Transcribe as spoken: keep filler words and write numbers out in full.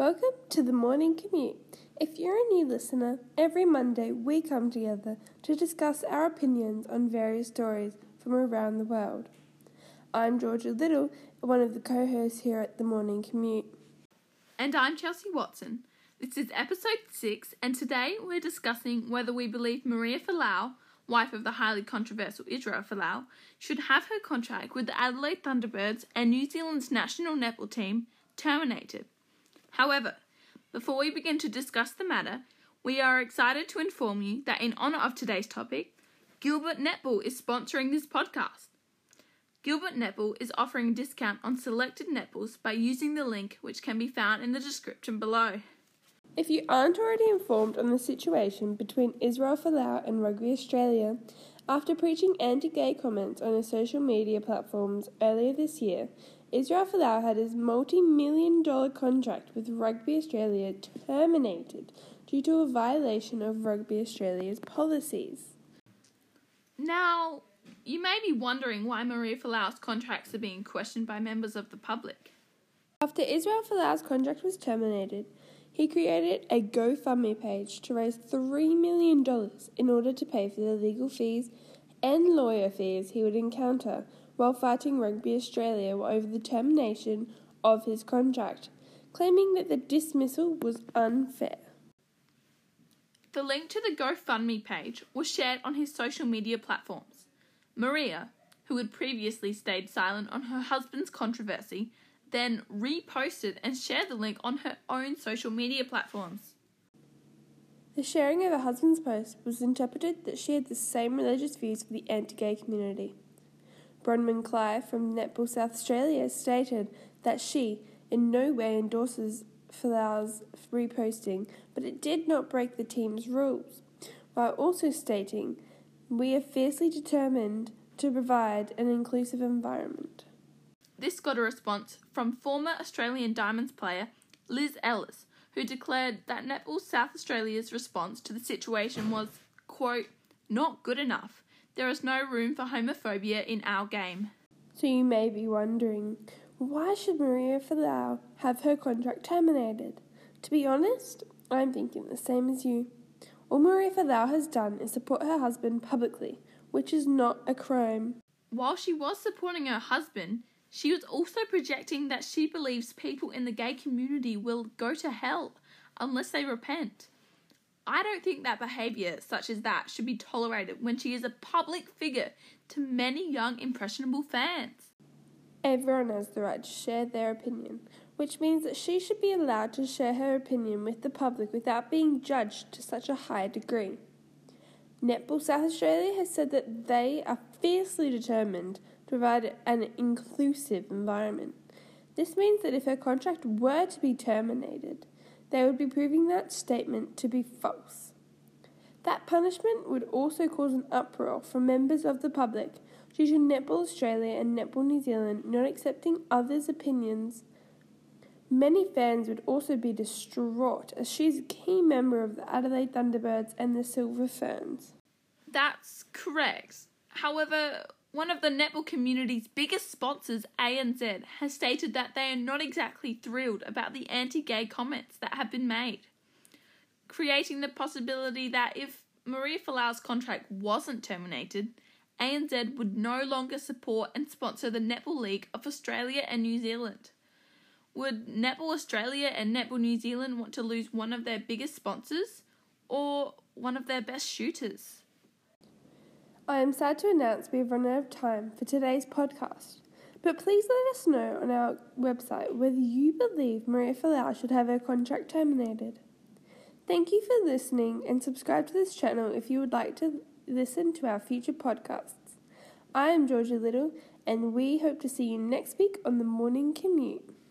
Welcome to the Morning Commute. If you're a new listener, every Monday we come together to discuss our opinions on various stories from around the world. I'm Georgia Little, one of the co-hosts here at the Morning Commute. And I'm Chelsea Watson. This is episode six, and today we're discussing whether we believe Maria Folau, wife of the highly controversial Israel Folau, should have her contract with the Adelaide Thunderbirds and New Zealand's national netball team terminated. However, before we begin to discuss the matter, we are excited to inform you that in honour of today's topic, Gilbert Netball is sponsoring this podcast. Gilbert Netball is offering a discount on selected netballs by using the link which can be found in the description below. If you aren't already informed on the situation between Israel Folau and Rugby Australia, after preaching anti-gay comments on his social media platforms earlier this year, Israel Folau had his multi-million dollar contract with Rugby Australia terminated due to a violation of Rugby Australia's policies. Now, you may be wondering why Maria Folau's contracts are being questioned by members of the public. After Israel Folau's contract was terminated, he created a GoFundMe page to raise three million dollars in order to pay for the legal fees and lawyer fees he would encounter while fighting Rugby Australia over the termination of his contract, claiming that the dismissal was unfair. The link to the GoFundMe page was shared on his social media platforms. Maria, who had previously stayed silent on her husband's controversy, then reposted and shared the link on her own social media platforms. The sharing of her husband's post was interpreted that she had the same religious views for the anti-gay community. Bronwyn Clive from Netball South Australia stated that she in no way endorses Folau's reposting, but it did not break the team's rules, while also stating, "We are fiercely determined to provide an inclusive environment." This got a response from former Australian Diamonds player Liz Ellis, who declared that Netball South Australia's response to the situation was, quote, "not good enough. There is no room for homophobia in our game." So you may be wondering, why should Maria Folau have her contract terminated? To be honest, I'm thinking the same as you. All Maria Folau has done is support her husband publicly, which is not a crime. While she was supporting her husband, she was also projecting that she believes people in the gay community will go to hell unless they repent. I don't think that behaviour such as that should be tolerated when she is a public figure to many young, impressionable fans. Everyone has the right to share their opinion, which means that she should be allowed to share her opinion with the public without being judged to such a high degree. Netball South Australia has said that they are fiercely determined to provide an inclusive environment. This means that if her contract were to be terminated, they would be proving that statement to be false. That punishment would also cause an uproar from members of the public due to Netball Australia and Netball New Zealand not accepting others' opinions. Many fans would also be distraught as she's a key member of the Adelaide Thunderbirds and the Silver Ferns. That's correct. However, one of the netball community's biggest sponsors, A N Z, has stated that they are not exactly thrilled about the anti-gay comments that have been made, creating the possibility that if Maria Folau's contract wasn't terminated, A N Z would no longer support and sponsor the Netball League of Australia and New Zealand. Would Netball Australia and Netball New Zealand want to lose one of their biggest sponsors or one of their best shooters? I am sad to announce we have run out of time for today's podcast, but please let us know on our website whether you believe Maria Folau should have her contract terminated. Thank you for listening and subscribe to this channel if you would like to listen to our future podcasts. I am Georgia Little and we hope to see you next week on the Morning Commute.